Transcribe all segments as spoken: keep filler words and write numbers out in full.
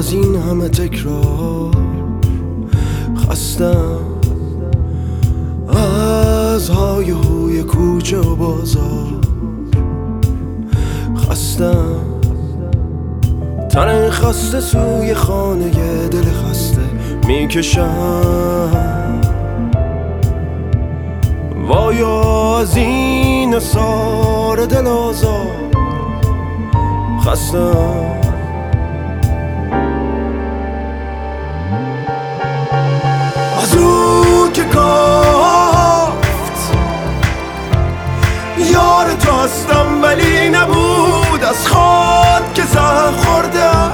از این همه تکرار خستم، از های هوی کوچه و بازار خستم، تن خسته سوی خانه دل خسته میکشم. وایا از این اثار دل آزار خستم. از او که گفت یار تو هستم ولی نبود، از خود که زهر خوردم،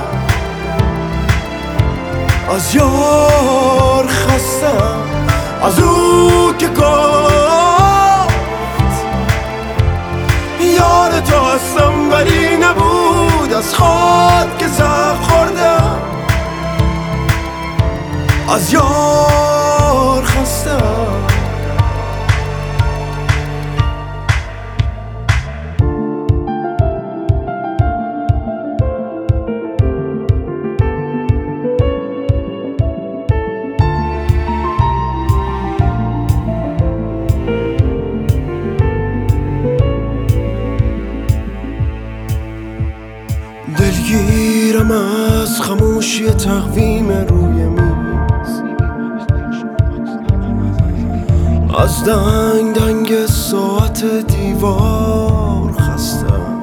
از یار خستم. از او که گفت یار تو هستم ولی نبود، از خود که زهر خوردم، از یار خستم. دلگیرم از خاموشی تقویم روی میز، از دنگ دنگ ساعت دیوار خستم،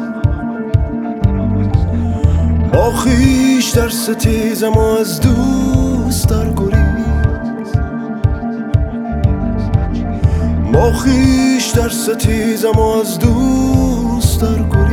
با خویش در ستیزم و از دوست در گریز، با خویش در ستیزم و از دوست در گریز.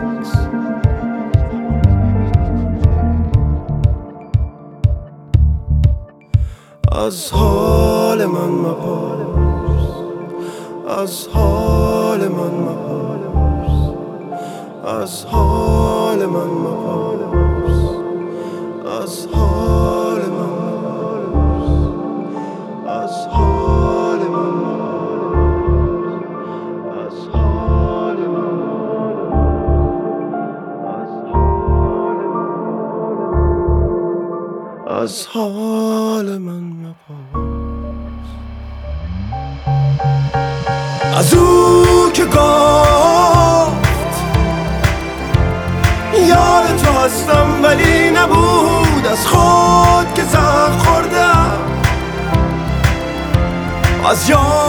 از حال من مپرس، از حال من مپرس، از حال من مپرس، از حال من مپرس، از حال من مپرس، از حال من مپرس، از حال من. از او که گفت یار تو هستم ولی نبود، از خود که زهر خوردم، از یار